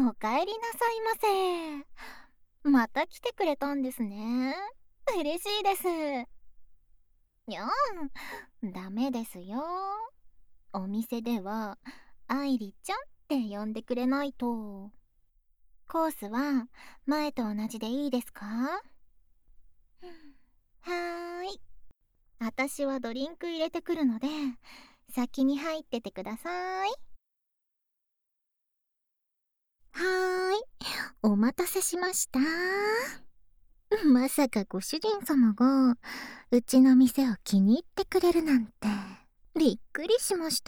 おかえりなさいませ。また来てくれたんですね。嬉しいです。にゃダメですよ。お店では愛梨ちゃんって呼んでくれないと。コースは前と同じでいいですか？はーい。私はドリンク入れてくるので先に入っててください。はーい。お待たせしました。まさかご主人様がうちの店を気に入ってくれるなんてびっくりしました。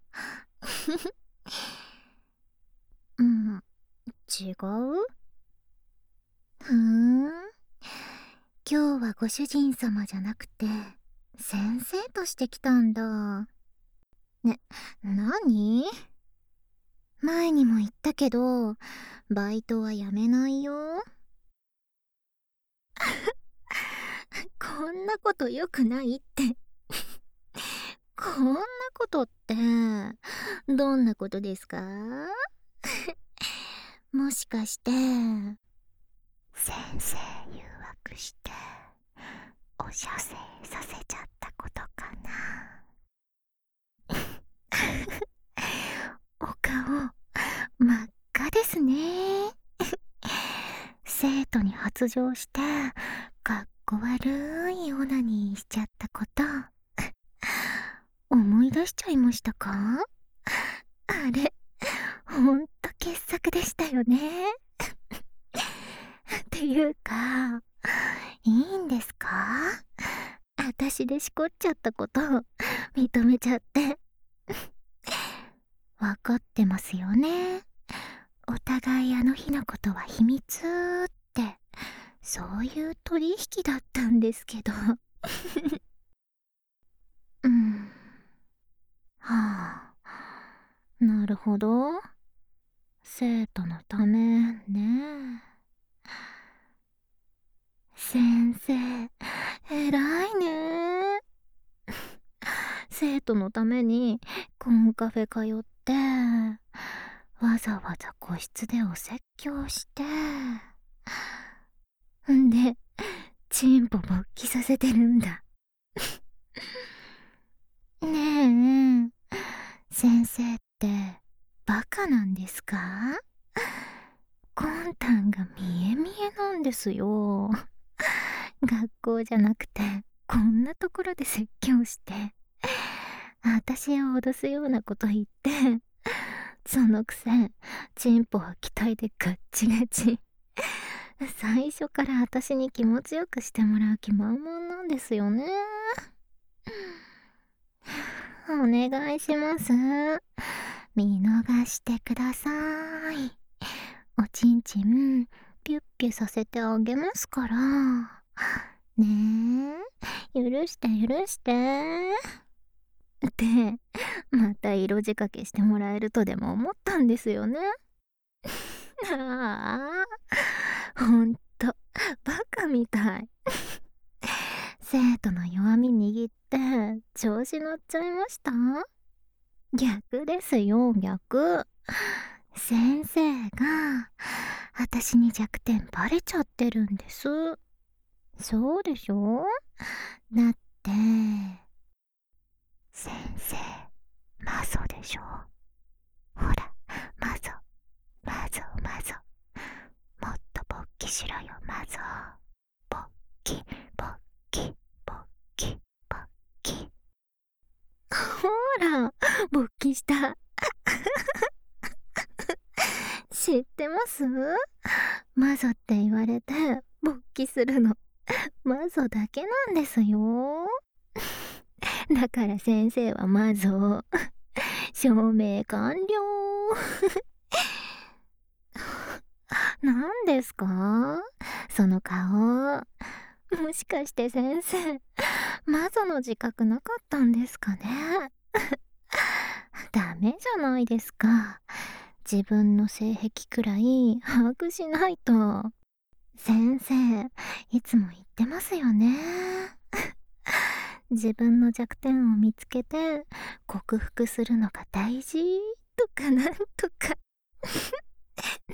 うん、違う？ふーん。今日はご主人様じゃなくて先生として来たんだ。何？前にも言ったけどバイトはやめないよ。こんなこと良くないって。こんなことってどんなことですか？もしかして先生誘惑してお射精させちゃったことかな？お顔真っ赤ですね。生徒に発情してかっこ悪いオナニーしちゃったこと思い出しちゃいましたか？あれほんと傑作でしたよね。っていうかいいんですか？私でしこっちゃったこと認めちゃって。わかってますよね。お互いあの日のことは秘密ってそういう取引だったんですけど。うん。はあ、なるほど。生徒のためね。先生偉いね。生徒のためにコンカフェ通ってわざわざ個室でお説教してんでチンポ勃起させてるんだ。ねえ先生ってバカなんですか？魂胆が見え見えなんですよ。学校じゃなくてこんなところで説教して私を脅すようなこと言って、そのくせチンポは期待でガッチガチ。最初から私に気持ちよくしてもらう気満々なんですよね。お願いします。見逃してください。おちんちんピュッピュさせてあげますから。ねえ、許して許してってまた色仕掛けしてもらえるとでも思ったんですよね。ああ、ほんとバカみたい。生徒の弱み握って調子乗っちゃいました？逆ですよ逆。先生が私に弱点バレちゃってるんです。そうでしょ？だって先生マゾでしょ。ほらマゾマゾマゾ、もっと勃起しろよマゾ。勃起勃起勃起勃起。ほら勃起した。知ってます？マゾって言われて勃起するのマゾだけなんですよ。だから先生はマゾ証明完了。何ですかその顔？もしかして先生マゾの自覚なかったんですかね？ダメじゃないですか。自分の性癖くらい把握しないと。先生いつも言ってますよね。自分の弱点を見つけて克服するのが大事とかなんとか。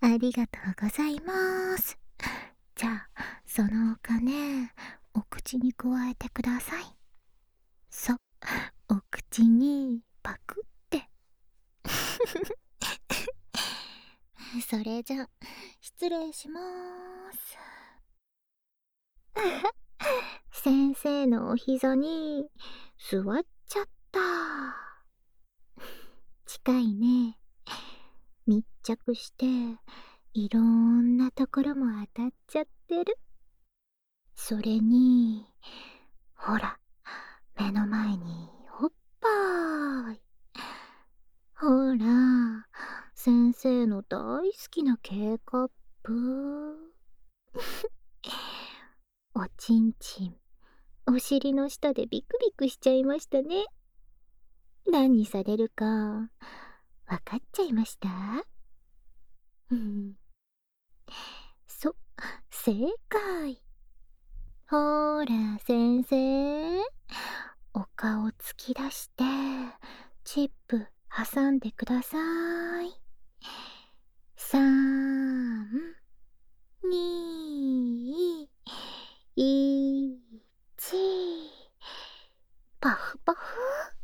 ありがとうございます。じゃあ、そのお金、お口に加えてください。そう、お口にパクって。それじゃ、失礼しまーす。先生のお膝に座っちゃった。近いね。密着していろんなところも当たっちゃってる。それに、ほら、目の前におっぱい。ほら、先生の大好きな K カップ。おちんちん、お尻の下でビクビクしちゃいましたね。何されるか、わかっちゃいました？うん。正解。ほーら、先生。お顔突き出して、チップ挟んでください。3、2、1、パフパフ。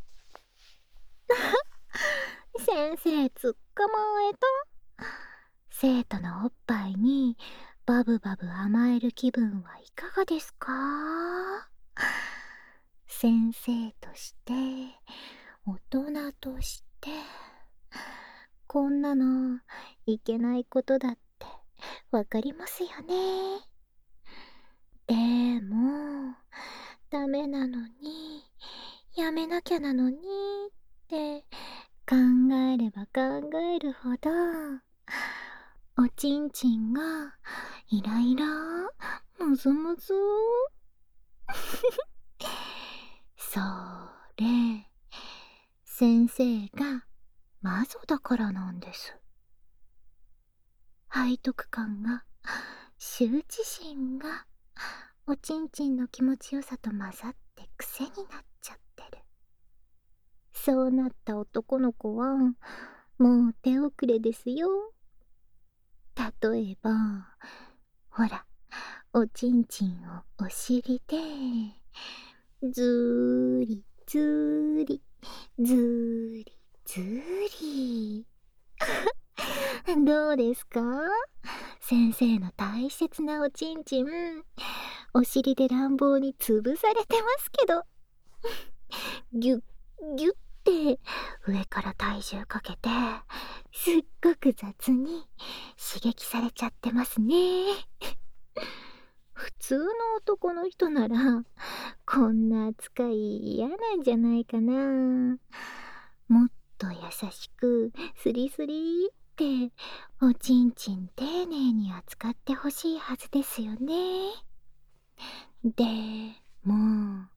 先生捕まえた。生徒のおっぱいにバブバブ甘える気分はいかがですか？先生として、大人として、こんなのいけないことだってわかりますよね。でも、ダメなのに、やめなきゃなのにって考えれば考えるほど、おちんちんがイライラ、むずむず。それ、先生がマゾだからなんです。背徳感が、羞恥心が、おちんちんの気持ちよさと混ざって癖になっちゃってる。そうなった男の子は、もう手遅れですよ。例えば、ほら、おちんちんをお尻で、ずーり、ずーり、ずーり、ずーり。どうですか？先生の大切なおちんちん、お尻で乱暴に潰されてますけど、ギュッ、ギュッて上から体重かけて、すっごく雑に刺激されちゃってますね。普通の男の人なら、こんな扱い嫌なんじゃないかな。もっと優しく、スリスリって、おちんちん丁寧に扱ってほしいはずですよね。でも、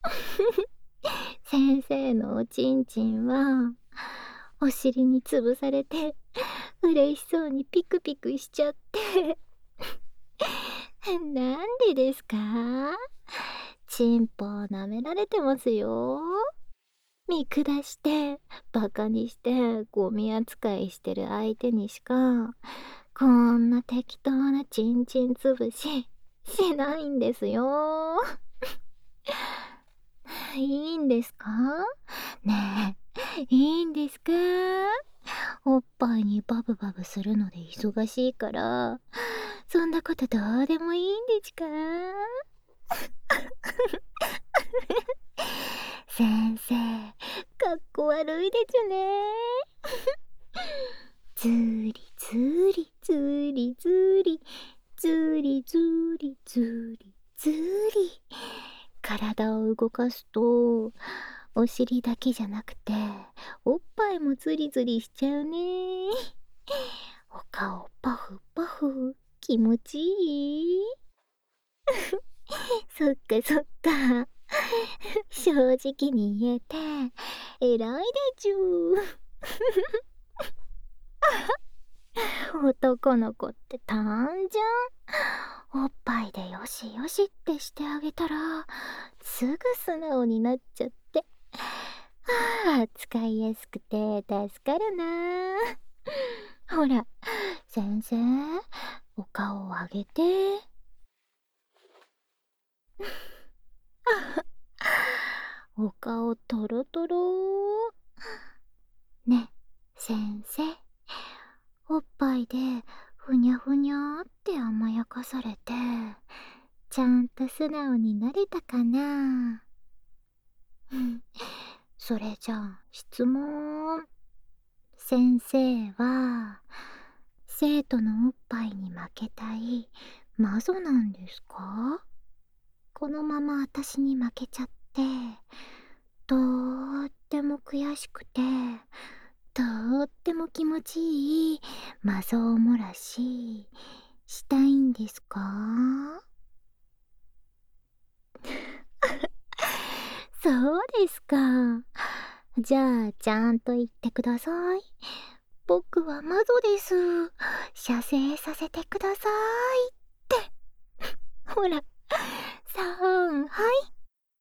先生のおちんちんは、お尻に潰されて、嬉しそうにピクピクしちゃって。なんでですか？チンポを舐められてますよ。見下して、バカにして、ゴミ扱いしてる相手にしか、こんな適当なチンチン潰し、しないんですよ。いいんですか？ねえ、いいんですか？おっぱいにバブバブするので忙しいから、そんなことどうでもいいんですか？先生、かっこ悪いですね。ずーりずーりずーりずーりずーりずーりずーりずーり。体を動かすと、お尻だけじゃなくて、おっぱいもズリズリしちゃうね。お顔パフパフ、気持ちいい？そっかそっか。正直に言えて、偉いでちゅ男の子って単純。おっぱいでよしよしってしてあげたら、すぐ素直になっちゃって。ああ、使いやすくて助かるな。ほら、 先生、お顔を上げて。お顔トロトロ。ね、先生、おっぱいでふにゃふにゃって甘やかされて、ちゃんと素直になれたかな。うん、それじゃあ質問。先生は生徒のおっぱいに負けたいマゾなんですか？このまま私に負けちゃってとっても悔しくてとっても気持ちいいマゾ漏らししたいんですか？そうですか。じゃあちゃんと言ってください。僕はマゾです。射精させてくださいって。ほら、さーん、はい。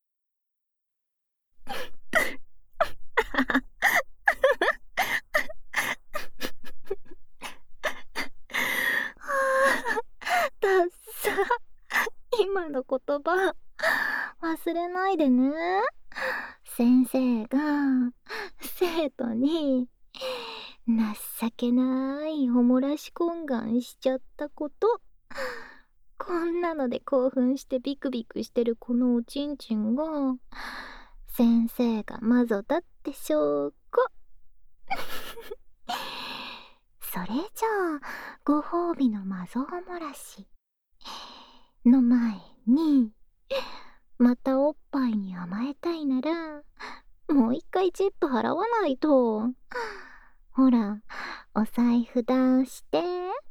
はあ、だっさ。今の言葉、忘れないでね。先生が、生徒に、情けないおもらし懇願しちゃったこと。こんなので興奮してビクビクしてるこのおちんちんが、先生が魔女だって証拠。それじゃあ、ご褒美の魔女漏らしの前に、またおっぱいに甘えたいなら、もう一回チップ払わないと。ほら、お財布出して。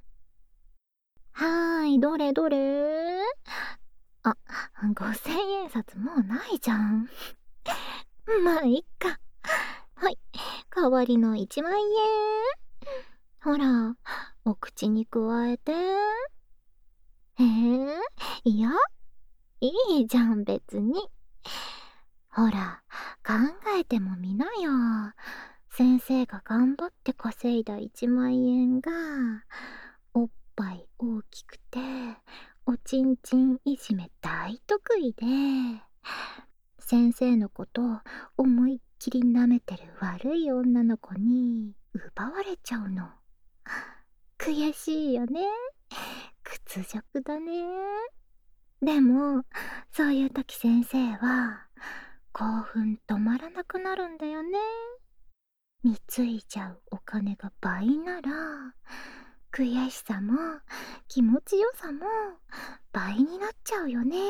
はーい、どれどれ。あ、5000円札もうないじゃん。まあ、いっか。はい、代わりの1万円。ほら、お口にくわえて。いや、いいじゃん、別に。ほら、考えてもみなよ。先生が頑張って稼いだ1万円が、おっぱい大きくて、おちんちんいじめ大得意で、先生のことを思いっきり舐めてる悪い女の子に奪われちゃうの。悔しいよね。屈辱だね。でも、そういう時先生は、興奮止まらなくなるんだよね。貢いじゃうお金が倍なら、悔しさも気持ちよさも倍になっちゃうよね。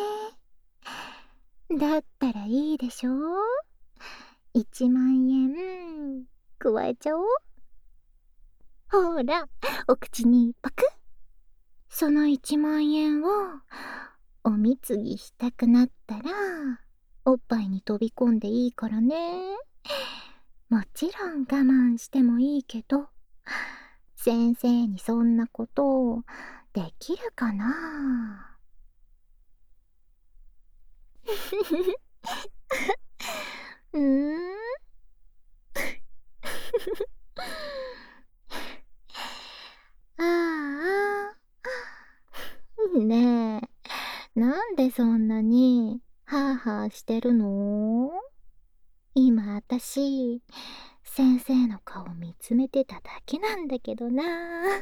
だったらいいでしょ？ 1 万円加えちゃおう。ほら、お口にパクッ。その1万円をおみつぎしたくなったらおっぱいに飛び込んでいいからね。もちろん我慢してもいいけど、先生にそんなことできるかな？うーん。ああ。ねえ、なんでそんなにハーハーしてるの？今あたし先生の顔見つめてただけなんだけどな。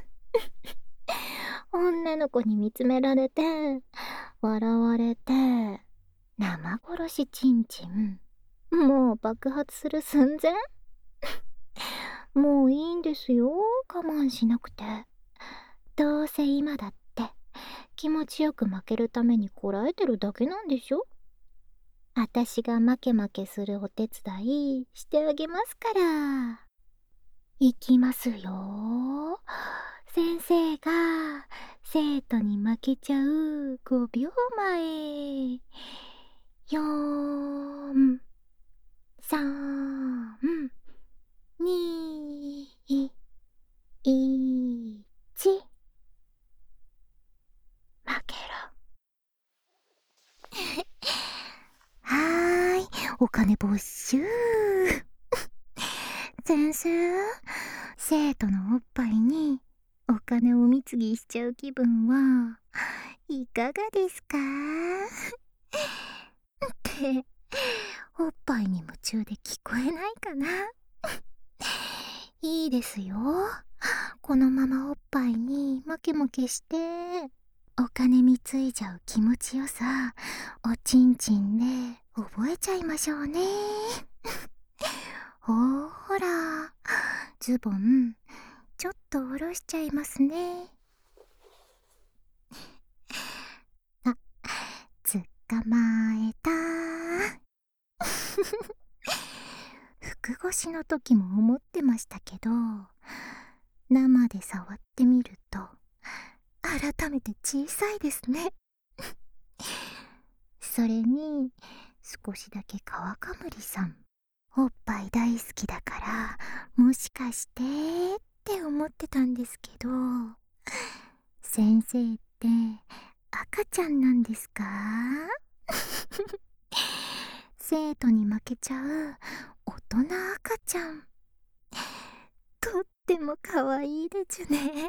女の子に見つめられて笑われて生殺しちんちん、もう爆発する寸前。もういいんですよ、我慢しなくて。どうせ今だって気持ちよく負けるためにこらえてるだけなんでしょ。あたしが負け負けするお手伝いしてあげますから。いきますよ。先生が生徒に負けちゃう5秒前。4、3、2、1。負けろ。はーい、お金没収。先生、生徒のおっぱいにお金を貢ぎしちゃう気分はいかがですかっておっぱいに夢中で聞こえないかな。いいですよ。このままおっぱいにモケモケしてお金貢いじゃう気持ちよさおちんちんで覚えちゃいましょうね。ほら、ズボンちょっと下ろしちゃいますね。あ、捕まえた。服越しの時も思ってましたけど、生で触ってみると改めて小さいですね。それに少しだけ川かむりさんおっぱい大好きだからもしかしてって思ってたんですけど、先生って赤ちゃんなんですか？生徒に負けちゃう大人赤ちゃん、とっても可愛いですね。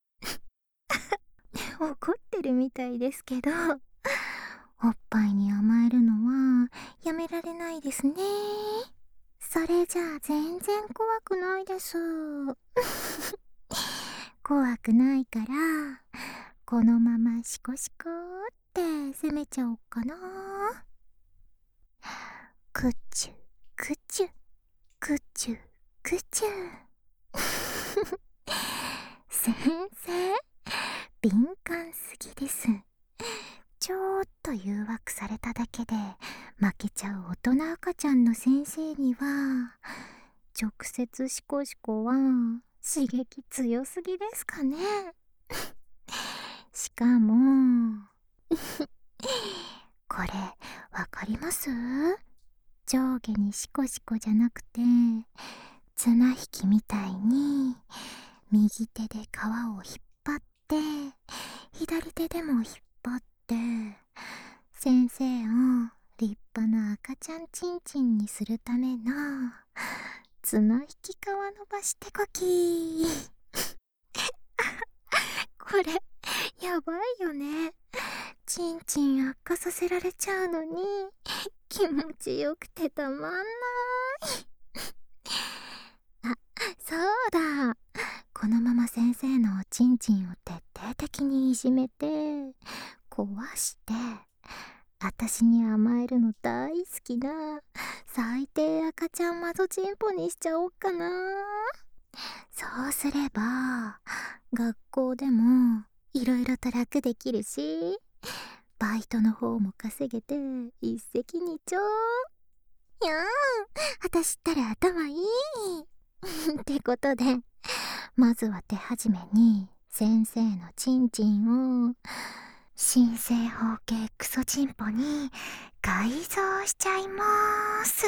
怒ってるみたいですけど、おっぱいに甘えるのはやめられないですね。それじゃあ全然怖くないです。怖くないからこのままシコシコって攻めちゃおうかな。クチュクチュクチュクチュ。先生敏感すぎです。ちょっと誘惑されただけで負けちゃう大人赤ちゃんの先生には直接シコシコは刺激強すぎですかね。しかもこれわかります？上下にシコシコじゃなくて綱引きみたいに右手で皮を引っ張って左手でも引っ張って先生を立派な赤ちゃんちんちんにするための綱引き皮伸ばしてこき。これやばいよね。ちんちん悪化させられちゃうのに気持ちよくてたまんない。あ、そうだ、このまま先生のおちんちんを徹底的にいじめて壊して私に甘えるの大好きな最低赤ちゃんマゾチンポにしちゃおうかな。そうすれば学校でもいろいろと楽できるしバイトの方も稼げて一石二鳥。いやー、私ったら頭いい。ってことでまずは手始めに先生のチンチンを新生方形クソチンポに改造しちゃいまーす。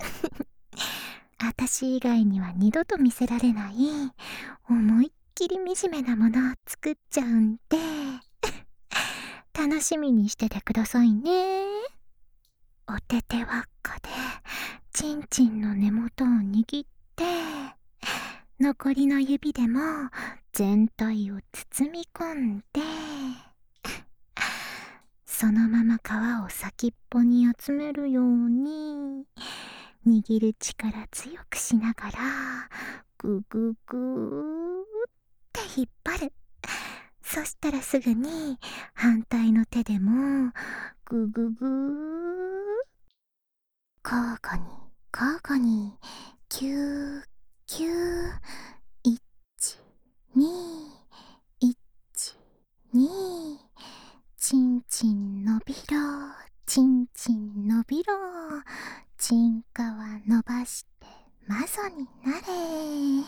私以外には二度と見せられない思いっきり惨めなものを作っちゃうんで楽しみにしててくださいね。お手手輪っかでチンチンの根元を握って残りの指でも全体を包み込んでそのまま皮を先っぽに集めるように握る力強くしながらグググーって引っ張る。そしたらすぐに反対の手でもグググー交互に交互にキューキュー12112チンチン伸びろチンチン伸びろチンカは伸ばしてマゾになれ。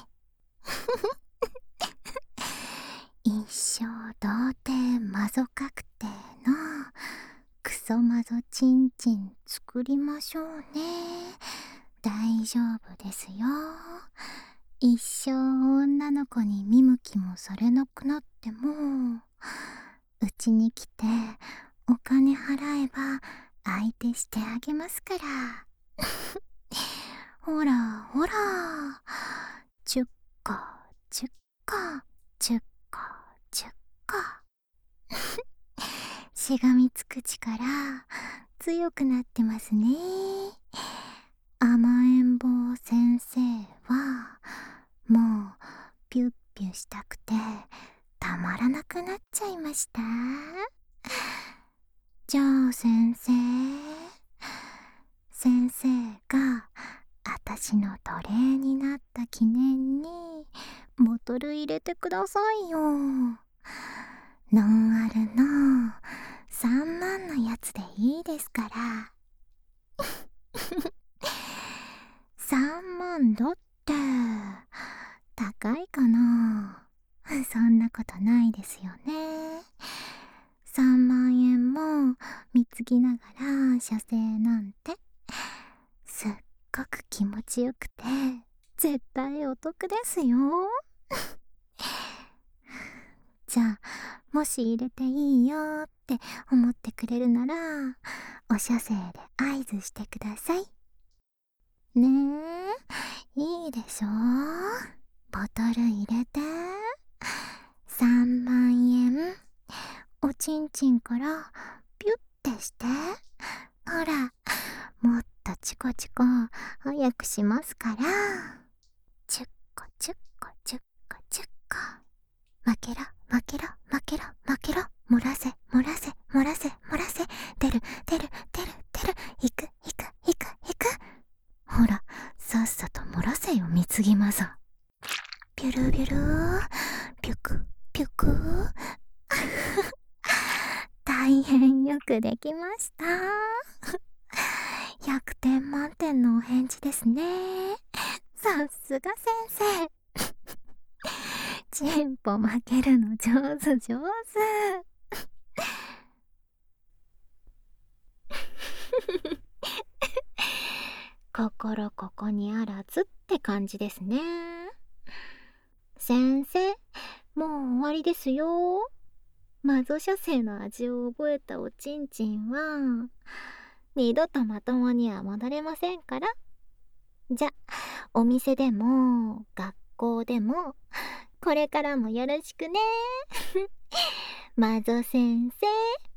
一生童貞マゾ確定のクソマゾチンチン作りましょうね。大丈夫ですよ。一生女の子に見向きもされなくなってもうちに来てお金払えば相手してあげますから。ほらほら、10個10個10 しがみつく力強くなってますね。甘えん坊先生はもうピュッピュしたくてたまらなくなっちゃいました。じゃあ先生があたしの奴隷になった記念にボトル入れてくださいよ。ノンアルの3万のやつでいいですから。3万だって高いかな。そんなことないですよね。3万円も貢ぎながら射精なんてすっごく気持ちよくて絶対お得ですよ。じゃあもし入れていいよって思ってくれるならお射精で合図してくださいね。えいいでしょ。ボトル入れて3万円おちんちんからピュッてして、ほらもっとチコチコ早くしますから。チュッコチュッコチュッコチュッコ。負けろ負けろ負けろ負けろ。漏らせ漏らせ漏らせ漏らせ。出る出る出る出る。いくいくいくいく。ほらさっさと漏らせよ貢ぎマザー。ピュルビュルピュクピュク。大変よくできました。100点満点のお返事ですね。さすが先生。チンポ負けるの上手上手。心ここにあらずって感じですね。先生、もう終わりですよ。マゾ射精の味を覚えたおちんちんは二度とまともには戻れませんから。じゃ、お店でも学校でもこれからもよろしくね。マゾ先生。